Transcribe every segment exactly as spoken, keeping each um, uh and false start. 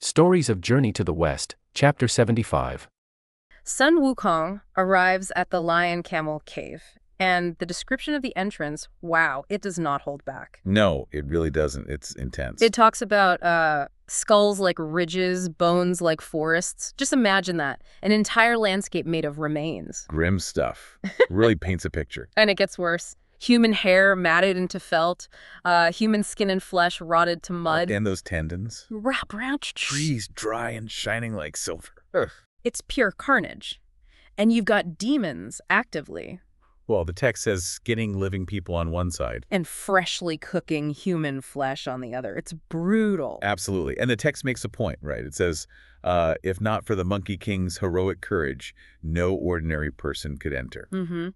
Stories of Journey to the West, Chapter seventy-five. Sun Wukong arrives at the Lion Camel Cave, and the description of the entrance, wow, it does not hold back. No, it really doesn't. It's intense. It talks about uh, skulls like ridges, bones like forests. Just imagine that. An entire landscape made of remains. Grim stuff. Really paints a picture. And it gets worse. Human hair matted into felt, uh, human skin and flesh rotted to mud. And those tendons. Wrap around Trees dry and shining like silver. Ugh. It's pure carnage. And you've got demons actively. Well, the text says skinning living people on one side. And freshly cooking human flesh on the other. It's brutal. Absolutely. And the text makes a point, right? It says, uh, if not for the Monkey King's heroic courage, no ordinary person could enter. Mm-hmm.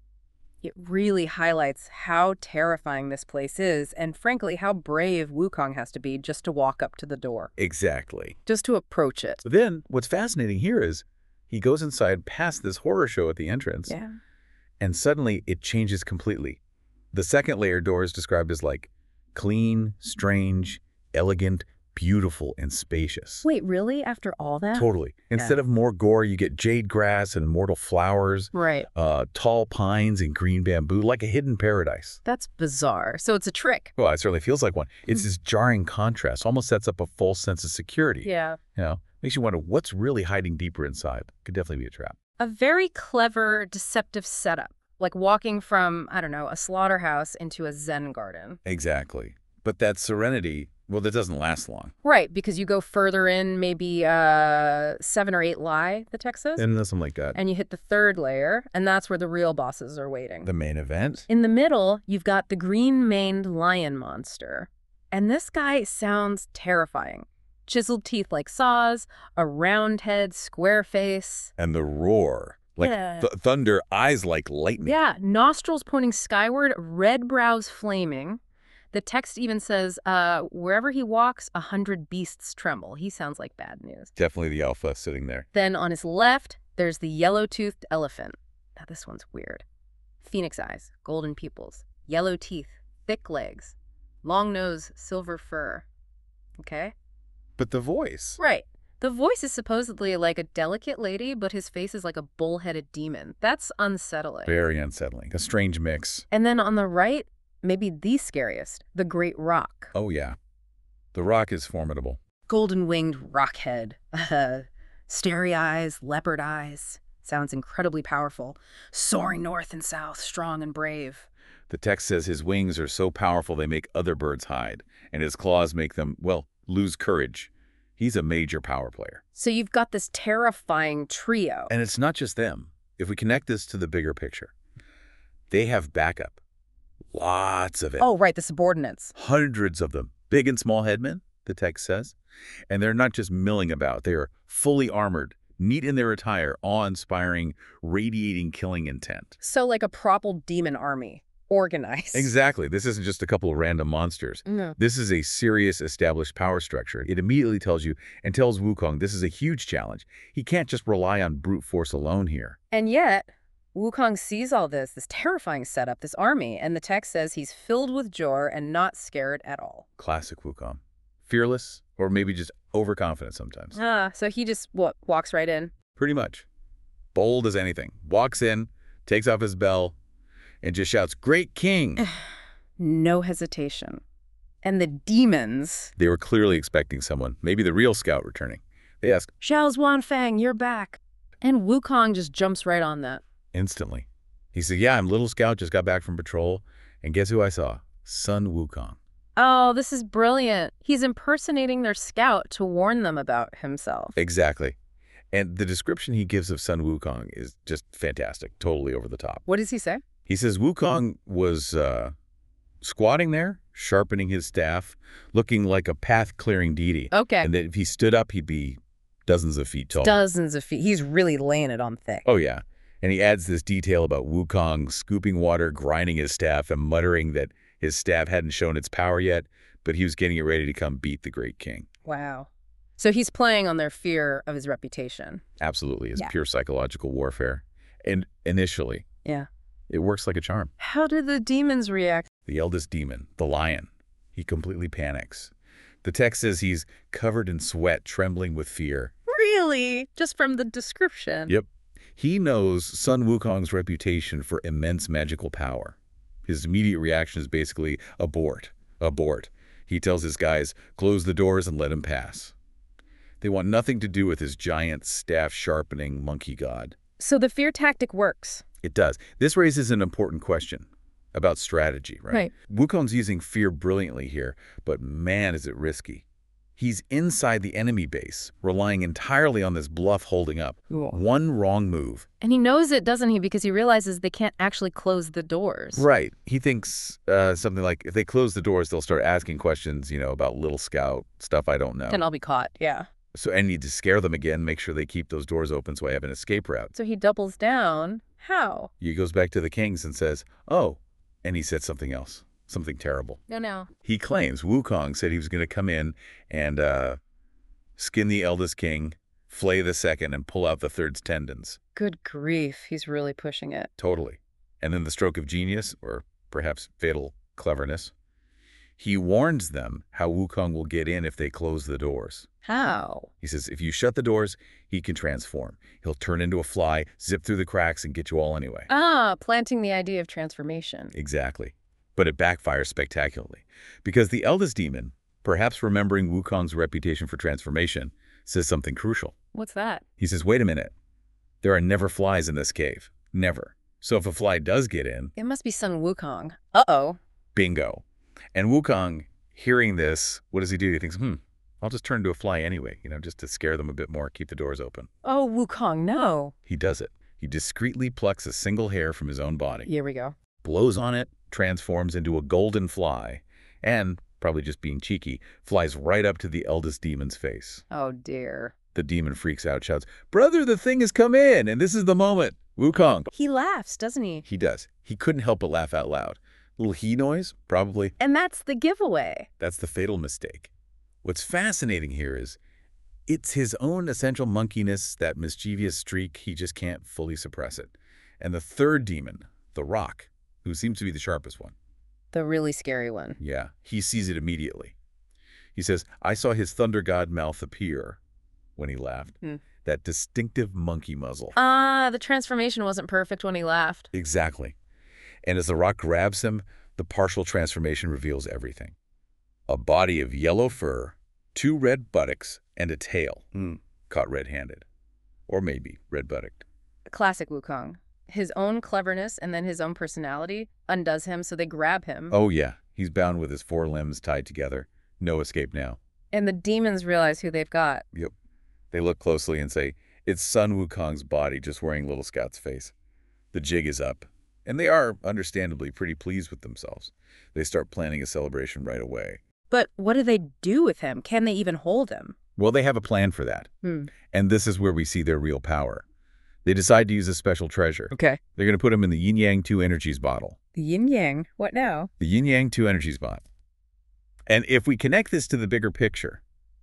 It really highlights how terrifying this place is, and frankly, how brave Wukong has to be just to walk up to the door. Exactly. Just to approach it. But then, what's fascinating here is he goes inside past this horror show at the entrance, Yeah. and suddenly it changes completely. The second layer door is described as like clean, strange, elegant, beautiful, and spacious. Wait, really? After all that? Totally. Instead of more gore, you get jade grass and immortal flowers, Right. uh, tall pines and green bamboo, like a hidden paradise. That's bizarre. So it's a trick. Well, it certainly feels like one. It's this jarring contrast, almost sets up a false sense of security. Yeah. You know, makes you wonder what's really hiding deeper inside. Could definitely be a trap. A very clever, deceptive setup. Like walking from, I don't know, a slaughterhouse into a Zen garden. Exactly. But that serenity, well, that doesn't last long. Right, because you go further in, maybe uh, seven or eight lie, the text says. And something like that. And you hit the third layer, and that's where the real bosses are waiting. The main event? In the middle, you've got the green-maned lion monster. And this guy sounds terrifying. Chiseled teeth like saws, a round head, square face. And the roar. Like Yeah. th thunder, eyes like lightning. Yeah, nostrils pointing skyward, red brows flaming. The text even says, uh, wherever he walks, a hundred beasts tremble. He sounds like bad news. Definitely the alpha sitting there. Then on his left, there's the yellow-toothed elephant. Now this one's weird. Phoenix eyes, golden pupils, yellow teeth, thick legs, long nose, silver fur. Okay? But the voice. Right. The voice is supposedly like a delicate lady, but his face is like a bull-headed demon. That's unsettling. Very unsettling. A strange mix. And then on the right, maybe the scariest, the Great Rock. Oh, yeah. The rock is formidable. Golden-winged rockhead. Uh, starry eyes, leopard eyes. Sounds incredibly powerful. Soaring north and south, strong and brave. The text says his wings are so powerful they make other birds hide, and his claws make them, well, lose courage. He's a major power player. So you've got this terrifying trio. And it's not just them. If we connect this to the bigger picture, they have backup. Lots of it. Oh, right, the subordinates. Hundreds of them. Big and small headmen, the text says. And they're not just milling about. They are fully armored, neat in their attire, awe-inspiring, radiating killing intent. So like a propelled demon army. Organized. Exactly. This isn't just a couple of random monsters. No. This is a serious established power structure. It immediately tells you and tells Wukong this is a huge challenge. He can't just rely on brute force alone here. And yet, Wukong sees all this, this terrifying setup, this army, and the text says he's filled with joy and not scared at all. Classic Wukong. Fearless, or maybe just overconfident sometimes. Ah, so he just, what, walks right in? Pretty much. Bold as anything. Walks in, takes off his bell, and just shouts, "Great King!" No hesitation. And the demons... They were clearly expecting someone, maybe the real scout returning. They ask, Xiao Zhuanfang, you're back. And Wukong just jumps right on that. instantly. He said, yeah, I'm little scout, just got back from patrol, and guess who I saw? Sun Wukong. Oh, this is brilliant. He's impersonating their scout to warn them about himself. Exactly. And the description he gives of Sun Wukong is just fantastic, totally over the top. What does he say? He says Wukong was uh, squatting there, sharpening his staff, looking like a path-clearing deity. Okay. And that if he stood up, he'd be dozens of feet tall. Dozens of feet. He's really laying it on thick. Oh, yeah. And he adds this detail about Wukong scooping water, grinding his staff, and muttering that his staff hadn't shown its power yet, but he was getting it ready to come beat the great king. Wow. So he's playing on their fear of his reputation. Absolutely. It's Yeah. pure psychological warfare. And initially, Yeah. it works like a charm. How did the demons react? The eldest demon, the lion, he completely panics. The text says he's covered in sweat, trembling with fear. Really? Just from the description? Yep. He knows Sun Wukong's reputation for immense magical power. His immediate reaction is basically, abort, abort. He tells his guys, close the doors and let him pass. They want nothing to do with his giant, staff-sharpening monkey god. So the fear tactic works. It does. This raises an important question about strategy, right? Right. Wukong's using fear brilliantly here, but man, is it risky. He's inside the enemy base, relying entirely on this bluff holding up. Cool. One wrong move. And he knows it, doesn't he? Because he realizes they can't actually close the doors. Right. He thinks uh, something like, if they close the doors, they'll start asking questions, you know, about Little Scout, stuff I don't know. Then I'll be caught, yeah. So I need to scare them again, make sure they keep those doors open so I have an escape route. So he doubles down. How? He goes back to the kings and says, oh, and he said something else, something terrible. No, no. He claims Wukong said he was going to come in and uh, skin the eldest king, flay the second, and pull out the third's tendons. Good grief. He's really pushing it. Totally. And then the stroke of genius, or perhaps fatal cleverness, he warns them how Wukong will get in if they close the doors. How? He says, if you shut the doors, he can transform. He'll turn into a fly, zip through the cracks, and get you all anyway. Ah, planting the idea of transformation. Exactly. But it backfires spectacularly. Because the eldest demon, perhaps remembering Wukong's reputation for transformation, says something crucial. What's that? He says, wait a minute. There are never flies in this cave. Never. So if a fly does get in... It must be Sun Wukong. Uh-oh. Bingo. And Wukong, hearing this, what does he do? He thinks, hmm, I'll just turn into a fly anyway, you know, just to scare them a bit more, keep the doors open. Oh, Wukong, no. He does it. He discreetly plucks a single hair from his own body, Here we go. blows on it, transforms into a golden fly, and, probably just being cheeky, flies right up to the eldest demon's face. Oh, dear. The demon freaks out, shouts, brother, the thing has come in, and this is the moment. Wukong. He laughs, doesn't he? He does. He couldn't help but laugh out loud. Little he noise, probably. And that's the giveaway. That's the fatal mistake. What's fascinating here is it's his own essential monkeyness, that mischievous streak, he just can't fully suppress it. And the third demon, the Rock, who seems to be the sharpest one. The really scary one. Yeah, he sees it immediately. He says, I saw his thunder god mouth appear when he laughed. Hmm. That distinctive monkey muzzle. Ah, the transformation wasn't perfect when he laughed. Exactly. And as the Rock grabs him, the partial transformation reveals everything. A body of yellow fur, two red buttocks, and a tail, mm. caught red-handed. Or maybe red-buttocked. Classic Wukong. His own cleverness and then his own personality undoes him, so they grab him. Oh, yeah. He's bound with his four limbs tied together. No escape now. And the demons realize who they've got. Yep. They look closely and say, it's Sun Wukong's body just wearing Little Scout's face. The jig is up. And they are, understandably, pretty pleased with themselves. They start planning a celebration right away. But what do they do with him? Can they even hold him? Well, they have a plan for that. Hmm. And this is where we see their real power. They decide to use a special treasure. Okay. They're going to put him in the Yin Yang two Energies bottle. The yin yang. What now? The Yin Yang two Energies bottle. And if we connect this to the bigger picture,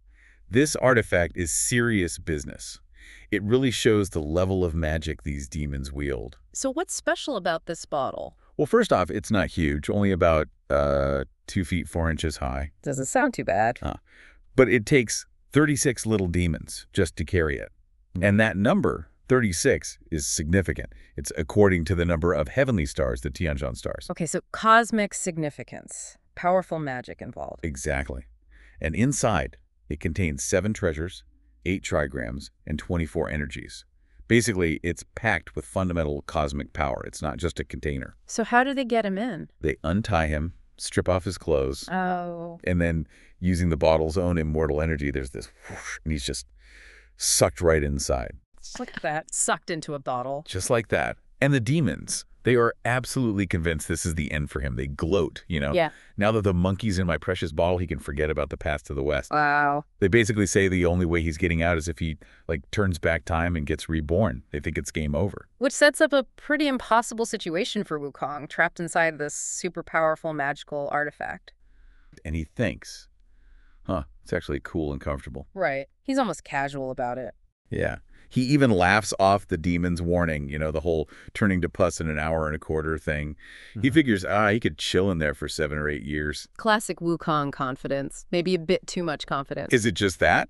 this artifact is serious business. It really shows the level of magic these demons wield. So what's special about this bottle? Well, first off, it's not huge, only about uh, two feet, four inches high. Doesn't sound too bad. Uh, but it takes thirty-six little demons just to carry it. And that number, thirty-six, is significant. It's according to the number of heavenly stars, the Tianzhan stars. Okay, so cosmic significance. Powerful magic involved. Exactly. And inside, it contains seven treasures, eight trigrams, and twenty-four energies. Basically, it's packed with fundamental cosmic power. It's not just a container. So how do they get him in? They untie him, strip off his clothes, Oh. and then using the bottle's own immortal energy, there's this whoosh, and he's just sucked right inside. Look at that. Sucked into a bottle. Just like that. And the demons, they are absolutely convinced this is the end for him. They gloat, you know? Yeah. Now that the monkey's in my precious bottle, he can forget about the path to the west. Wow. They basically say the only way he's getting out is if he, like, turns back time and gets reborn. They think it's game over. Which sets up a pretty impossible situation for Wukong, trapped inside this super powerful magical artifact. And he thinks, huh, it's actually cool and comfortable. Right. He's almost casual about it. Yeah. He even laughs off the demon's warning, you know, the whole turning to pus in an hour and a quarter thing. He figures, ah, he could chill in there for seven or eight years. Classic Wukong confidence. Maybe a bit too much confidence. Is it just that?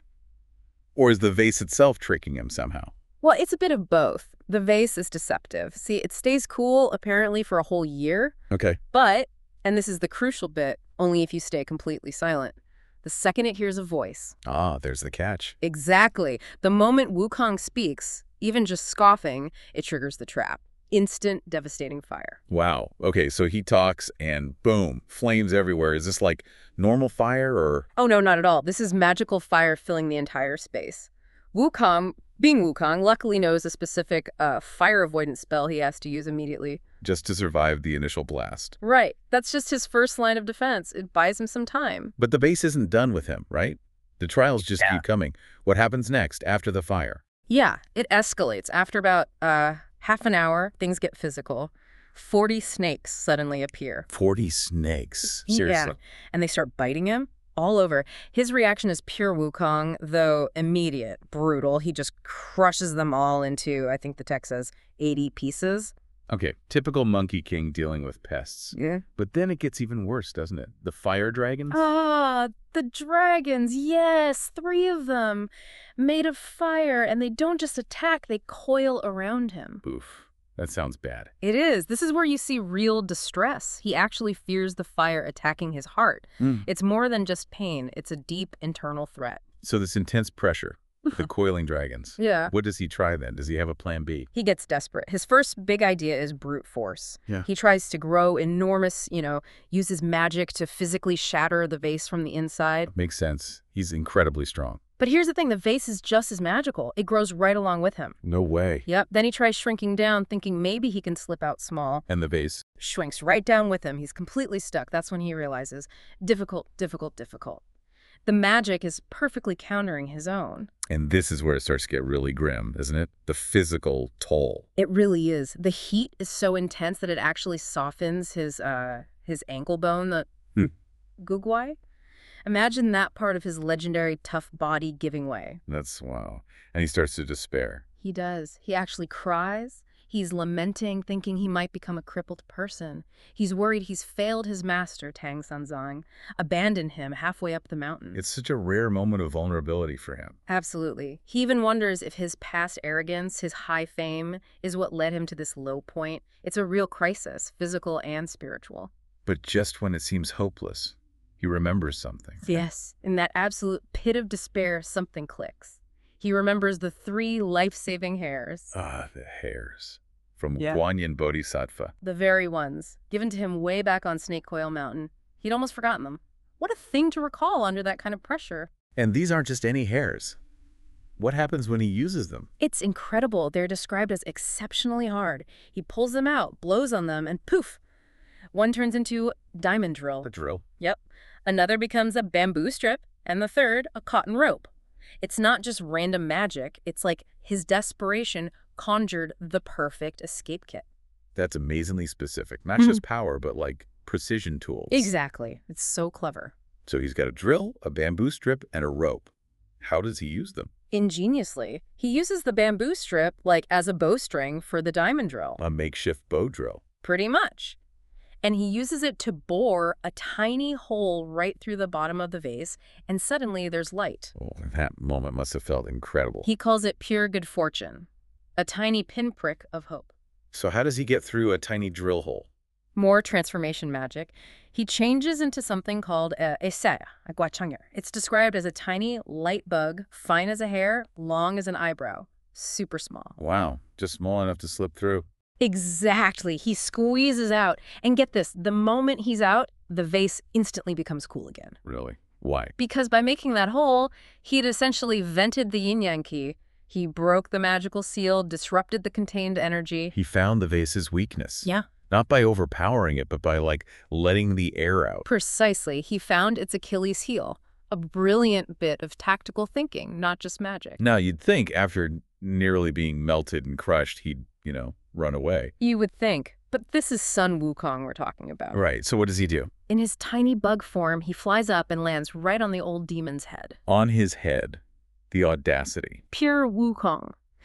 Or is the vase itself tricking him somehow? Well, it's a bit of both. The vase is deceptive. See, it stays cool apparently for a whole year. Okay. But, and this is the crucial bit, only if you stay completely silent. The second it hears a voice. Ah, there's the catch. Exactly. The moment Wukong speaks, even just scoffing, it triggers the trap. Instant, devastating fire. Wow. Okay, so he talks and boom, flames everywhere. Is this like normal fire or? Oh, no, not at all. This is magical fire filling the entire space. Wukong, being Wukong, luckily knows a specific uh, fire avoidance spell he has to use immediately. Just to survive the initial blast. Right. That's just his first line of defense. It buys him some time. But the base isn't done with him, right? The trials just Yeah. keep coming. What happens next after the fire? Yeah, it escalates. After about uh, half an hour, things get physical. Forty snakes suddenly appear. forty snakes. Yeah. Seriously. And they start biting him all over. His reaction is pure Wukong, though immediate, brutal. He just crushes them all into, I think the text says, eighty pieces. Okay, typical Monkey King dealing with pests. Yeah. But then it gets even worse, doesn't it? The fire dragons? Ah, the dragons, yes, three of them, made of fire, and they don't just attack, they coil around him. Oof. That sounds bad. It is. This is where you see real distress. He actually fears the fire attacking his heart. Mm. It's more than just pain. It's a deep internal threat. So this intense pressure, the coiling dragons. Yeah. What does he try then? Does he have a plan B? He gets desperate. His first big idea is brute force. Yeah. He tries to grow enormous, you know, uses magic to physically shatter the vase from the inside. Makes sense. He's incredibly strong. But here's the thing, the vase is just as magical. It grows right along with him. No way. Yep. Then he tries shrinking down, thinking maybe he can slip out small. And the vase? Shrinks right down with him. He's completely stuck. That's when he realizes, difficult, difficult, difficult. The magic is perfectly countering his own. And this is where it starts to get really grim, isn't it? The physical toll. It really is. The heat is so intense that it actually softens his uh his ankle bone, the Hmm. gugwai. Imagine that part of his legendary tough body giving way. That's wow. And he starts to despair. He does. He actually cries. He's lamenting, thinking he might become a crippled person. He's worried he's failed his master, Tang Sanzang, abandoned him halfway up the mountain. It's such a rare moment of vulnerability for him. Absolutely. He even wonders if his past arrogance, his high fame, is what led him to this low point. It's a real crisis, physical and spiritual. But just when it seems hopeless, he remembers something. Yes, in that absolute pit of despair, something clicks. He remembers the three life-saving hairs. Ah, the hairs. From Yeah. Guanyin Bodhisattva. The very ones, given to him way back on Snake Coil Mountain. He'd almost forgotten them. What a thing to recall under that kind of pressure. And these aren't just any hairs. What happens when he uses them? It's incredible. They're described as exceptionally hard. He pulls them out, blows on them, and poof! One turns into diamond drill. The drill. Yep. Another becomes a bamboo strip, and the third, a cotton rope. It's not just random magic. It's like his desperation conjured the perfect escape kit. That's amazingly specific. Not just power, but like precision tools. Exactly. It's so clever. So he's got a drill, a bamboo strip, and a rope. How does he use them? Ingeniously, he uses the bamboo strip like as a bowstring for the diamond drill. A makeshift bow drill. Pretty much. And he uses it to bore a tiny hole right through the bottom of the vase, and suddenly there's light. Oh, that moment must have felt incredible. He calls it pure good fortune, a tiny pinprick of hope. So how does he get through a tiny drill hole? More transformation magic. He changes into something called a esaya, a guachanger. It's described as a tiny, light bug, fine as a hair, long as an eyebrow, super small. Wow, just small enough to slip through. Exactly. He squeezes out. And get this, the moment he's out, the vase instantly becomes cool again. Really? Why? Because by making that hole, he'd essentially vented the yin-yang key. He broke the magical seal, disrupted the contained energy. He found the vase's weakness. Yeah. Not by overpowering it, but by, like, letting the air out. Precisely. He found its Achilles heel. A brilliant bit of tactical thinking, not just magic. Now, you'd think after nearly being melted and crushed, he'd, you know, run away. You would think. But this is Sun Wukong we're talking about. Right, so what does he do? In his tiny bug form, he flies up and lands right on the old demon's head. On his head. The audacity. Pure Wukong.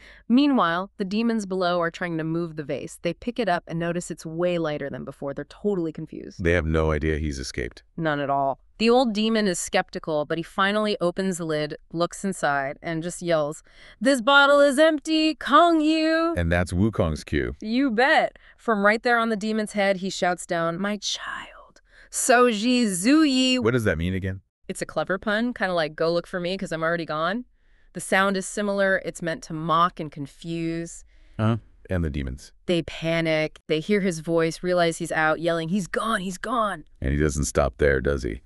Meanwhile, the demons below are trying to move the vase. They pick it up and notice it's way lighter than before. They're totally confused. They have no idea he's escaped. None at all. The old demon is skeptical, but he finally opens the lid, looks inside, and just yells, "This bottle is empty, Kong Yu!" And that's Wukong's cue. You bet. From right there on the demon's head, he shouts down, "My child, Soji Zuyi." What does that mean again? It's a clever pun, kind of like "go look for me because I'm already gone." The sound is similar. It's meant to mock and confuse. Huh? And the demons. They panic. They hear his voice, realize he's out, yelling, "He's gone, he's gone." And he doesn't stop there, does he?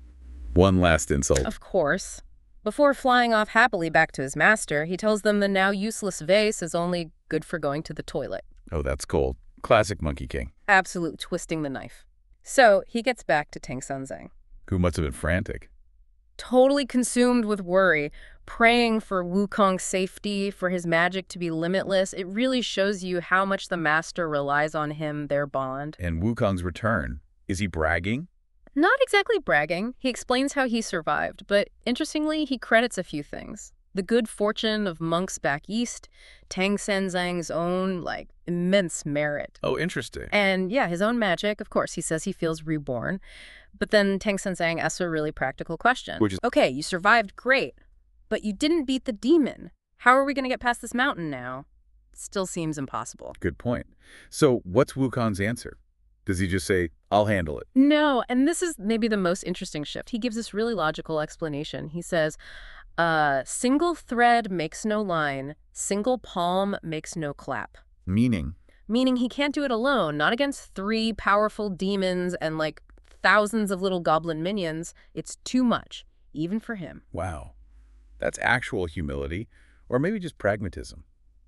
One last insult. Of course. Before flying off happily back to his master, he tells them the now useless vase is only good for going to the toilet. Oh, that's cold. Classic Monkey King. Absolute twisting the knife. So he gets back to Tang Sunzang, Who must have been frantic. totally consumed with worry, praying for Wukong's safety, for his magic to be limitless. It really shows you how much the master relies on him, their bond. And Wukong's return. Is he bragging? Not exactly bragging. He explains how he survived, but interestingly, he credits a few things. The good fortune of monks back east, Tang Senzang's own, like, immense merit. Oh, interesting. And yeah, his own magic, of course. He says he feels reborn. But then Tang Senzang asks a really practical question. Which is, okay, you survived, great. But you didn't beat the demon. How are we going to get past this mountain now? Still seems impossible. good point. So what's Wukong's answer? Does he just say, "I'll handle it"? No, and this is maybe the most interesting shift. He gives this really logical explanation. He says, uh, single thread makes no line, single palm makes no clap. Meaning? Meaning he can't do it alone, not against three powerful demons and like thousands of little goblin minions. It's too much, even for him. Wow. That's actual humility, or maybe just pragmatism.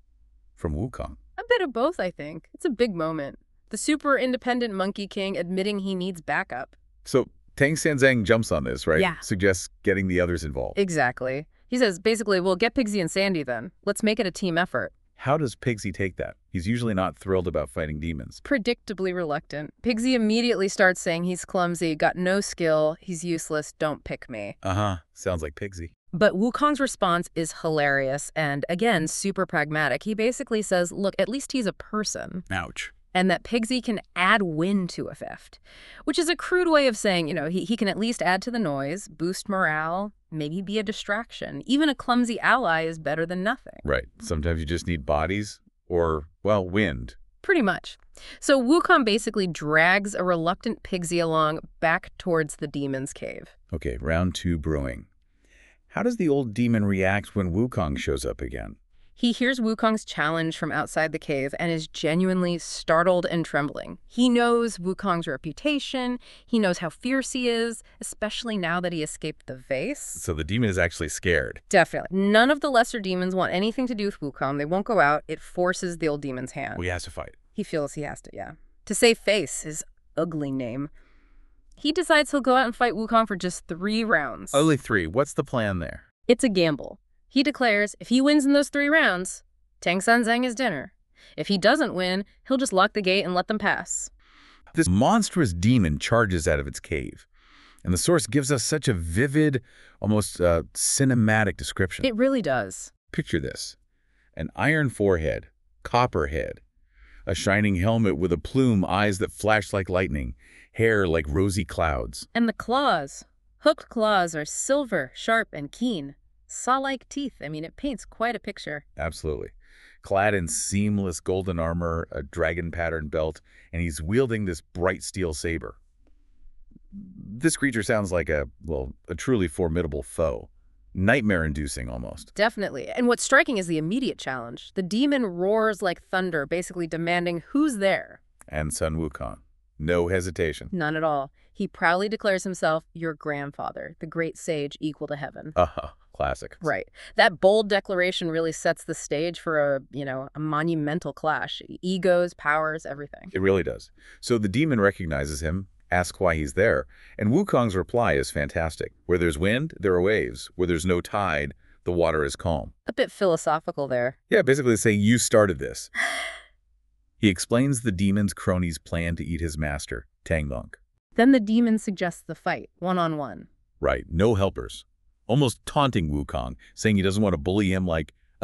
From Wukong. A bit of both, I think. It's a big moment. The super independent Monkey King admitting he needs backup. So Tang Senzang jumps on this, right? Yeah. Suggests getting the others involved. Exactly. He says, basically, well, get Pigsy and Sandy then. Let's make it a team effort. How does Pigsy take that? He's usually not thrilled about fighting demons. Predictably reluctant. Pigsy immediately starts saying he's clumsy, got no skill, he's useless, don't pick me. Uh-huh. Sounds like Pigsy. But Wukong's response is hilarious and, again, super pragmatic. He basically says, look, at least he's a person. Ouch. And that Pigsy can add wind to a theft, which is a crude way of saying, you know, he, he can at least add to the noise, boost morale, maybe be a distraction. Even a clumsy ally is better than nothing. Right. Sometimes you just need bodies or, well, wind. Pretty much. So Wukong basically drags a reluctant Pigsy along back towards the demon's cave. Okay, round two brewing. How does the old demon react when Wukong shows up again? He hears Wukong's challenge from outside the cave and is genuinely startled and trembling. He knows Wukong's reputation. He knows how fierce he is, especially now that he escaped the vase. So the demon is actually scared. Definitely. None of the lesser demons want anything to do with Wukong. They won't go out. It forces the old demon's hand. Well, he has to fight. He feels he has to, yeah. To save face, his ugly name. He decides he'll go out and fight Wukong for just three rounds. Only three. What's the plan there? It's a gamble. He declares if he wins in those three rounds, Tang Senzang is dinner. If he doesn't win, he'll just lock the gate and let them pass. This monstrous demon charges out of its cave, and the source gives us such a vivid, almost uh, cinematic description. It really does. Picture this. An iron forehead, copper head, a shining helmet with a plume, eyes that flash like lightning, hair like rosy clouds. And the claws. Hooked claws are silver, sharp, and keen. Saw-like teeth. I mean, it paints quite a picture. Absolutely. Clad in seamless golden armor, a dragon-patterned belt, and he's wielding this bright steel saber. This creature sounds like a, well, a truly formidable foe. Nightmare-inducing, almost. Definitely. And what's striking is the immediate challenge. The demon roars like thunder, basically demanding who's there. And Sun Wukong. No hesitation. None at all. He proudly declares himself your grandfather, the great sage equal to heaven. Uh-huh. Classic. Right. That bold declaration really sets the stage for a, you know, a monumental clash. Egos, powers, everything. It really does. So the demon recognizes him, asks why he's there, and Wukong's reply is fantastic. Where there's wind, there are waves. Where there's no tide, the water is calm. A bit philosophical there. Yeah, basically saying you started this. He explains the demon's cronies' plan to eat his master, Tang Monk. Then the demon suggests the fight, one-on-one. Right, no helpers. Almost taunting Wukong, saying he doesn't want to bully him like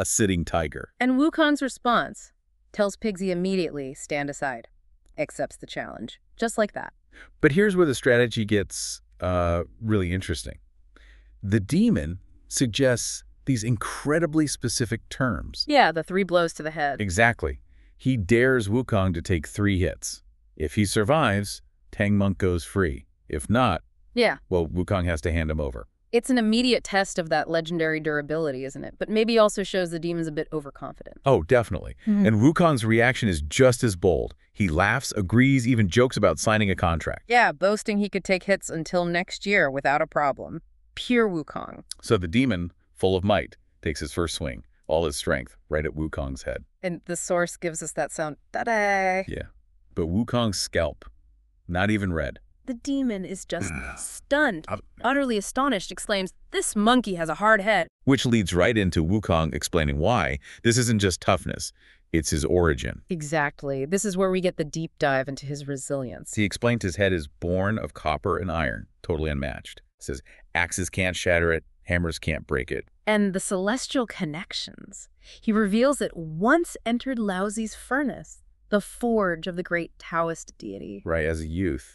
a sitting tiger. And Wukong's response tells Pigsy immediately, stand aside, accepts the challenge, just like that. But here's where the strategy gets uh, really interesting. The demon suggests these incredibly specific terms. Yeah, the three blows to the head. Exactly. He dares Wukong to take three hits. If he survives, Tang Monk goes free. If not, Yeah. well, Wukong has to hand him over. It's an immediate test of that legendary durability, isn't it? But maybe also shows the demon's a bit overconfident. Oh, definitely. Mhm. And Wukong's reaction is just as bold. He laughs, agrees, even jokes about signing a contract. Yeah, boasting he could take hits until next year without a problem. Pure Wukong. So the demon, full of might, takes his first swing, all his strength, right at Wukong's head. And the source gives us that sound, da-da. Yeah. But Wukong's scalp, not even red. The demon is just stunned, utterly astonished, exclaims, this monkey has a hard head. Which leads right into Wukong explaining why this isn't just toughness, it's his origin. Exactly. This is where we get the deep dive into his resilience. He explained his head is born of copper and iron, totally unmatched. Says axes can't shatter it, hammers can't break it. And the celestial connections. He reveals it once entered Laozi's furnace, the forge of the great Taoist deity. Right, as a youth.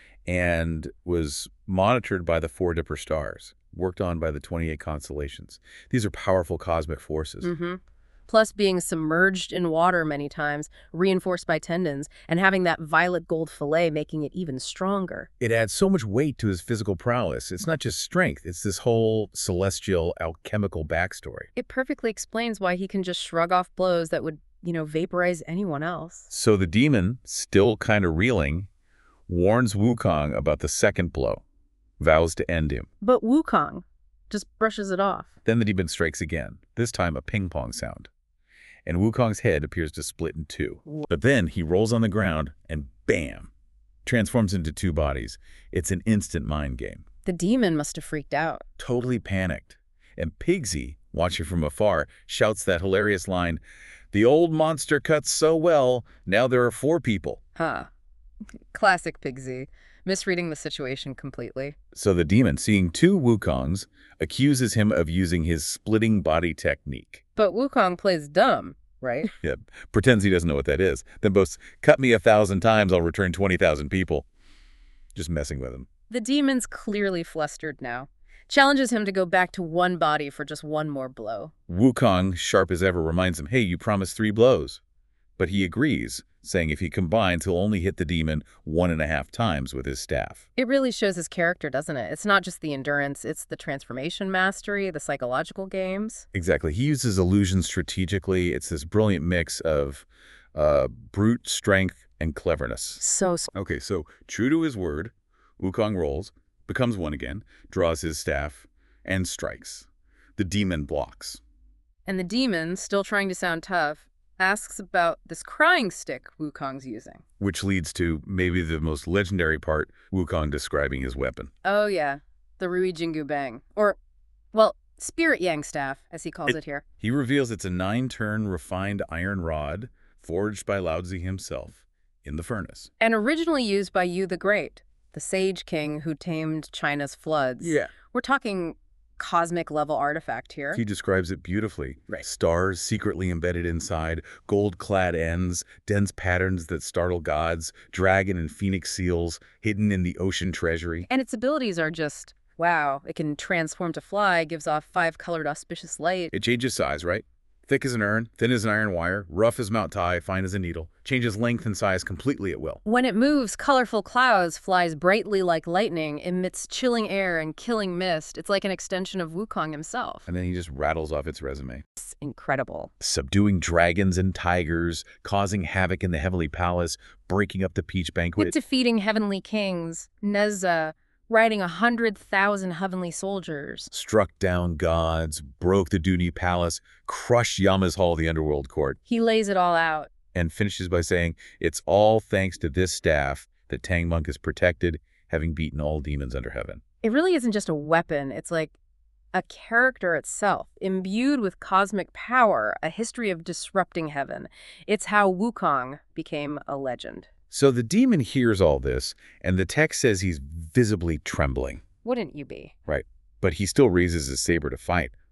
And was monitored by the four Dipper stars, worked on by the twenty-eight constellations. These are powerful cosmic forces. Mm-hmm. Plus being submerged in water many times, reinforced by tendons, and having that violet gold fillet making it even stronger. It adds so much weight to his physical prowess. It's not just strength, it's this whole celestial alchemical backstory. It perfectly explains why he can just shrug off blows that would, you know, vaporize anyone else. So the demon, still kind of reeling, warns Wukong about the second blow, vows to end him. But Wukong just brushes it off. Then the demon strikes again, this time a ping-pong sound. And Wukong's head appears to split in two. But then he rolls on the ground and bam, transforms into two bodies. It's an instant mind game. The demon must have freaked out. Totally panicked. And Pigsy, watching from afar, shouts that hilarious line, "The old monster cuts so well, now there are four people." Huh. Classic Pigsy, misreading the situation completely. So the demon, seeing two Wukongs, accuses him of using his splitting body technique. But Wukong plays dumb, right? Yeah, pretends he doesn't know what that is. Then boasts, "Cut me a thousand times, I'll return twenty thousand people." Just messing with him. The demon's clearly flustered now. Challenges him to go back to one body for just one more blow. Wukong, sharp as ever, reminds him, "Hey, you promised three blows." But he agrees, saying if he combines, he'll only hit the demon one and a half times with his staff. It really shows his character, doesn't it? It's not just the endurance, it's the transformation mastery, the psychological games. Exactly. He uses illusions strategically. It's this brilliant mix of uh, brute strength and cleverness. So, Okay, so true to his word, Wukong rolls, becomes one again, draws his staff, and strikes. The demon blocks. and the demon, still trying to sound tough, asks about this crying stick Wukong's using. Which leads to maybe the most legendary part, Wukong describing his weapon. Oh yeah, the Rui Jingu Bang. Or, well, Spirit Yang Staff, as he calls it, it here. He reveals it's a nine-turn refined iron rod forged by Laozi himself in the furnace. And originally used by Yu the Great, the Sage King who tamed China's floods. Yeah. We're talking cosmic-level artifact here. He describes it beautifully. Right. Stars secretly embedded inside, gold-clad ends, dense patterns that startle gods, dragon and phoenix seals hidden in the ocean treasury. And its abilities are just, wow. It can transform to fly, gives off five-colored auspicious light. It changes size, right? Thick as an urn, thin as an iron wire, rough as Mount Tai, fine as a needle. Changes length and size completely at will. When it moves, colorful clouds, flies brightly like lightning, emits chilling air and killing mist. It's like an extension of Wukong himself. And then he just rattles off its resume. It's incredible. Subduing dragons and tigers, causing havoc in the Heavenly Palace, breaking up the Peach Banquet. With defeating heavenly kings, Nezza, riding a hundred thousand heavenly soldiers. Struck down gods, broke the Duni Palace, crushed Yama's Hall, the underworld court. He lays it all out. And finishes by saying, it's all thanks to this staff that Tang Monk is protected, having beaten all demons under heaven. It really isn't just a weapon. It's like a character itself, imbued with cosmic power, a history of disrupting heaven. It's how Wukong became a legend. So the demon hears all this, and the text says he's visibly trembling. Wouldn't you be? Right. But he still raises his saber to fight,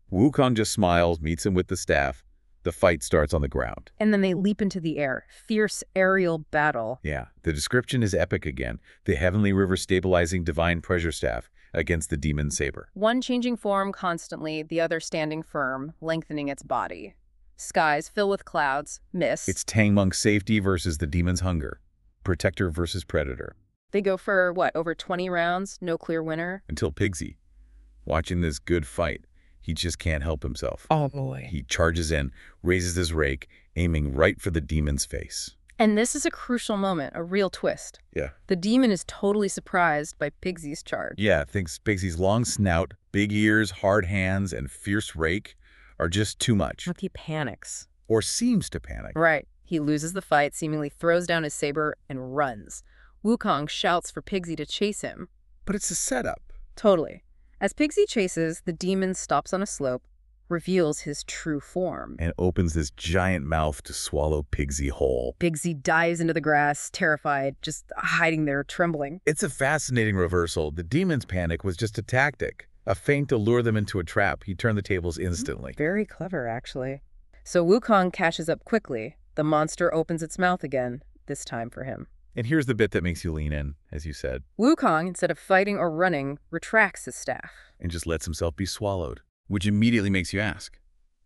Wukong just smiles, meets him with the staff. The fight starts on the ground. And then they leap into the air. Fierce aerial battle. Yeah, the description is epic again. The Heavenly River stabilizing divine pressure staff against the demon saber. One changing form constantly, the other standing firm, lengthening its body. Skies fill with clouds, mist. It's Tang Monk's safety versus the demon's hunger. Protector versus predator. They go for, what, over twenty rounds? No clear winner? Until Pigsy, watching this good fight, he just can't help himself. Oh, boy. He charges in, raises his rake, aiming right for the demon's face. And this is a crucial moment, a real twist. Yeah. The demon is totally surprised by Pigsy's charge. Yeah, thinks Pigsy's long snout, big ears, hard hands, and fierce rake are just too much. But he panics. Or seems to panic. Right. He loses the fight, seemingly throws down his saber, and runs. Wukong shouts for Pigsy to chase him. But it's a setup. Totally. As Pigsy chases, the demon stops on a slope, reveals his true form. And opens this giant mouth to swallow Pigsy whole. Pigsy dives into the grass, terrified, just hiding there, trembling. It's a fascinating reversal. The demon's panic was just a tactic, a feint to lure them into a trap. He turned the tables instantly. Very clever, actually. So Wukong catches up quickly. The monster opens its mouth again, this time for him. And here's the bit that makes you lean in, as you said. Wukong, instead of fighting or running, retracts his staff. And just lets himself be swallowed. Which immediately makes you ask,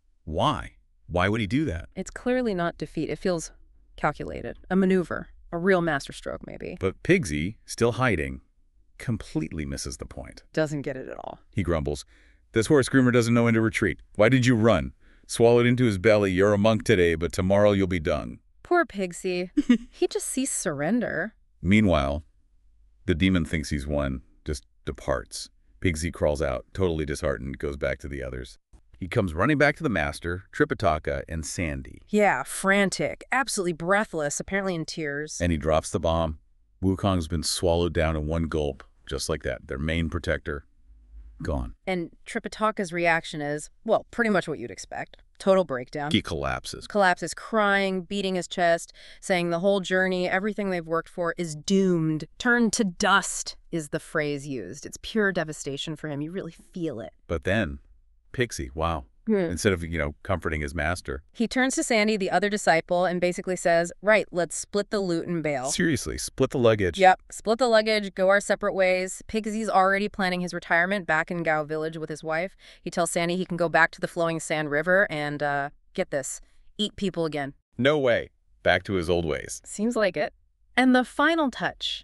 why? Why would he do that? It's clearly not defeat. It feels calculated. A maneuver. A real masterstroke, maybe. But Pigsy, still hiding, completely misses the point. Doesn't get it at all. He grumbles, this horse groomer doesn't know when to retreat. Why did you run? Swallowed into his belly, you're a monk today, but tomorrow you'll be dung. Poor Pigsy. He just sees surrender. Meanwhile, the demon thinks he's won, just departs. Pigsy crawls out, totally disheartened, goes back to the others. He comes running back to the master, Tripitaka, and Sandy. Yeah, frantic, absolutely breathless, apparently in tears. And he drops the bomb. Wukong's been swallowed down in one gulp, just like that. Their main protector, gone. And Tripitaka's reaction is, well, pretty much what you'd expect. Total breakdown. He collapses. Collapses, crying, beating his chest, saying the whole journey, everything they've worked for is doomed. Turned to dust is the phrase used. It's pure devastation for him. You really feel it. But then, Pixie, wow. Hmm. Instead of, you know, comforting his master. He turns to Sandy, the other disciple, and basically says, right, let's split the loot and bail. Seriously, split the luggage. Yep, split the luggage, go our separate ways. Pigsy's already planning his retirement back in Gao Village with his wife. He tells Sandy he can go back to the flowing sand river and, uh, get this, eat people again. No way. Back to his old ways. Seems like it. And the final touch.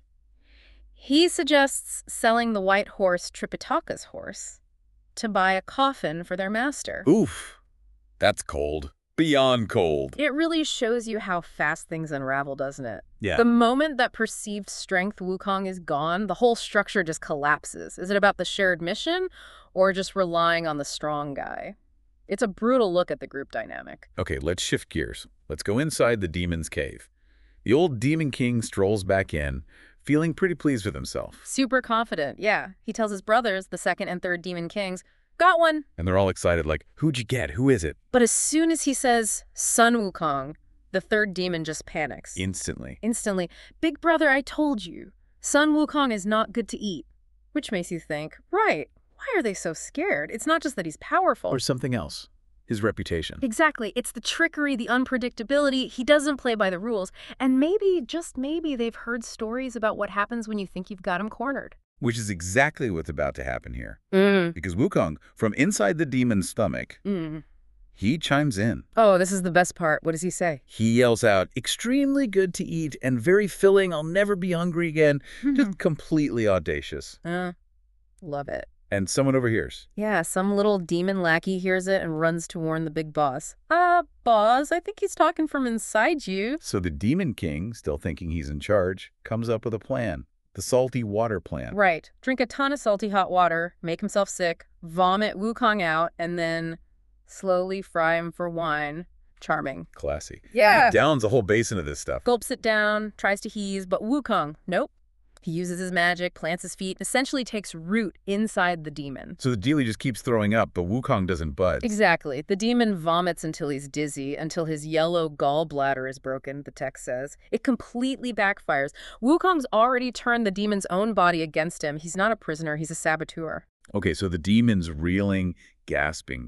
He suggests selling the white horse, Tripitaka's horse, to buy a coffin for their master. Oof. That's cold. Beyond cold. It really shows you how fast things unravel, doesn't it? Yeah. The moment that perceived strength Wukong is gone, the whole structure just collapses. Is it about the shared mission or just relying on the strong guy? It's a brutal look at the group dynamic. Okay, let's shift gears. Let's go inside the demon's cave. The old demon king strolls back in, feeling pretty pleased with himself. Super confident, yeah. He tells his brothers, the second and third demon kings, got one. And they're all excited like, who'd you get? Who is it? But as soon as he says, Sun Wukong, the third demon just panics. Instantly. Instantly. Big brother, I told you. Sun Wukong is not good to eat. Which makes you think, right, why are they so scared? It's not just that he's powerful. Or something else. His reputation. Exactly. It's the trickery, the unpredictability. He doesn't play by the rules. And maybe, just maybe, they've heard stories about what happens when you think you've got him cornered. Which is exactly what's about to happen here. Mm. Because Wukong, from inside the demon's stomach, Mm. he chimes in. Oh, this is the best part. What does he say? He yells out, extremely good to eat and very filling. I'll never be hungry again. Just completely audacious. Uh, love it. And someone overhears. Yeah, some little demon lackey hears it and runs to warn the big boss. Ah, uh, boss, I think he's talking from inside you. So the demon king, still thinking he's in charge, comes up with a plan. The salty water plan. Right. Drink a ton of salty hot water, make himself sick, vomit Wukong out, and then slowly fry him for wine. Charming. Classy. Yeah. He downs a whole basin of this stuff. Gulps it down, tries to heave, but Wukong, nope. He uses his magic, plants his feet, and essentially takes root inside the demon. So the dealie just keeps throwing up, but Wukong doesn't budge. Exactly. The demon vomits until he's dizzy, until his yellow gallbladder is broken, the text says. It completely backfires. Wukong's already turned the demon's own body against him. He's not a prisoner, he's a saboteur. Okay, so the demon's reeling, gasping,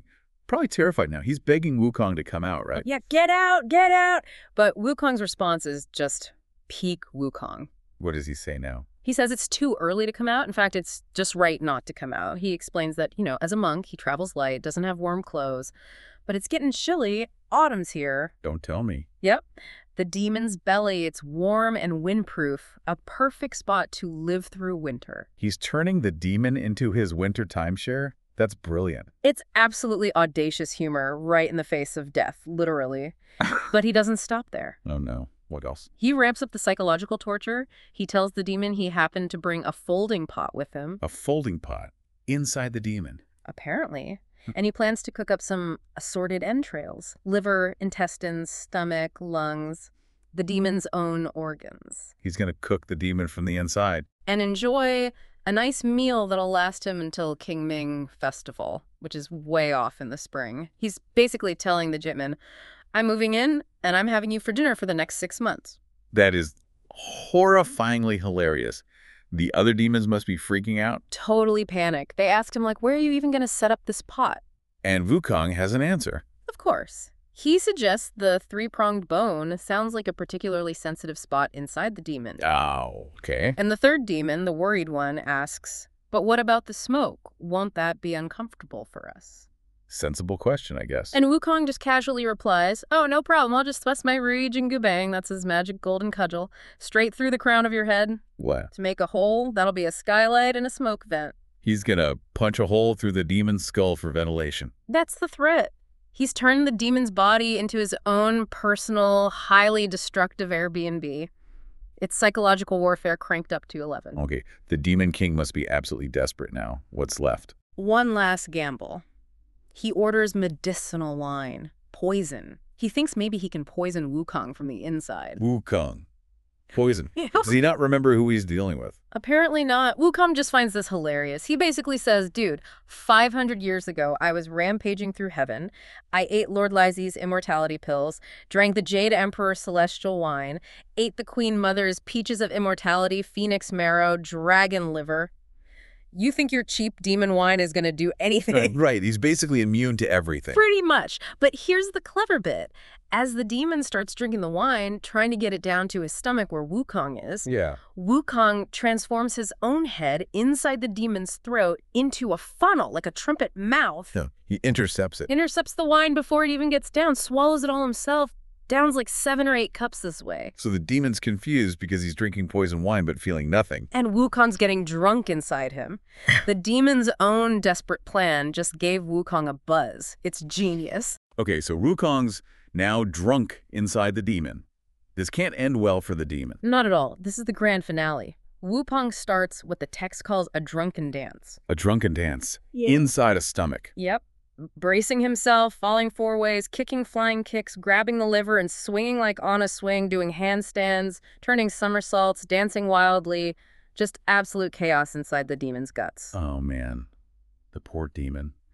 Probably terrified now. He's begging Wukong to come out, right? Yeah, get out, get out. But Wukong's response is just peak Wukong. What does he say now? He says it's too early to come out. In fact, it's just right not to come out. He explains that, you know, as a monk, he travels light, doesn't have warm clothes, but it's getting chilly. Autumn's here. Don't tell me. Yep. The demon's belly, it's warm and windproof, a perfect spot to live through winter. He's turning the demon into his winter timeshare? That's brilliant. It's absolutely audacious humor right in the face of death, literally. But he doesn't stop there. Oh, no. What else? He ramps up the psychological torture. He tells the demon he happened to bring a folding pot with him. A folding pot inside the demon. Apparently. And he plans to cook up some assorted entrails. Liver, intestines, stomach, lungs. The demon's own organs. He's going to cook the demon from the inside. And enjoy a nice meal that'll last him until King Ming Festival, which is way off in the spring. He's basically telling the Jitman, I'm moving in, and I'm having you for dinner for the next six months. That is horrifyingly hilarious. The other demons must be freaking out. Totally panic. They asked him, like, where are you even going to set up this pot? And Wukong has an answer. Of course. He suggests the three-pronged bone sounds like a particularly sensitive spot inside the demon. Oh, okay. And the third demon, the worried one, asks, but what about the smoke? Won't that be uncomfortable for us? Sensible question, I guess. And Wukong just casually replies, oh, no problem. I'll just thrust my Ruijin Gubang, that's his magic golden cudgel, straight through the crown of your head. What? To make a hole, that'll be a skylight and a smoke vent. He's gonna punch a hole through the demon's skull for ventilation. That's the threat. He's turned the demon's body into his own personal, highly destructive Airbnb. It's psychological warfare cranked up to eleven. Okay, the Demon King must be absolutely desperate now. What's left? One last gamble. He orders medicinal wine, poison. He thinks maybe he can poison Wukong from the inside. Wukong. Poison. Does he not remember who he's dealing with? Apparently not. Wukong just finds this hilarious. He basically says, dude, five hundred years ago, I was rampaging through heaven. I ate Lord Lysee's immortality pills, drank the Jade Emperor's celestial wine, ate the Queen Mother's peaches of immortality, phoenix marrow, dragon liver. You think your cheap demon wine is going to do anything? Right. He's basically immune to everything. Pretty much. But here's the clever bit. As the demon starts drinking the wine, trying to get it down to his stomach where Wukong is, Yeah. Wukong transforms his own head inside the demon's throat into a funnel, like a trumpet mouth. No, he intercepts it. Intercepts the wine before it even gets down, swallows it all himself, downs like seven or eight cups this way. So the demon's confused because he's drinking poison wine but feeling nothing. And Wukong's getting drunk inside him. The demon's own desperate plan just gave Wukong a buzz. It's genius. Okay, so Wukong's now drunk inside the demon. This can't end well for the demon. Not at all. This is the grand finale. Wukong starts what the text calls a drunken dance. A drunken dance. Yeah. Inside a stomach. Yep. Bracing himself, falling four ways, kicking flying kicks, grabbing the liver and swinging like on a swing, doing handstands, turning somersaults, dancing wildly. Just absolute chaos inside the demon's guts. Oh, man. The poor demon.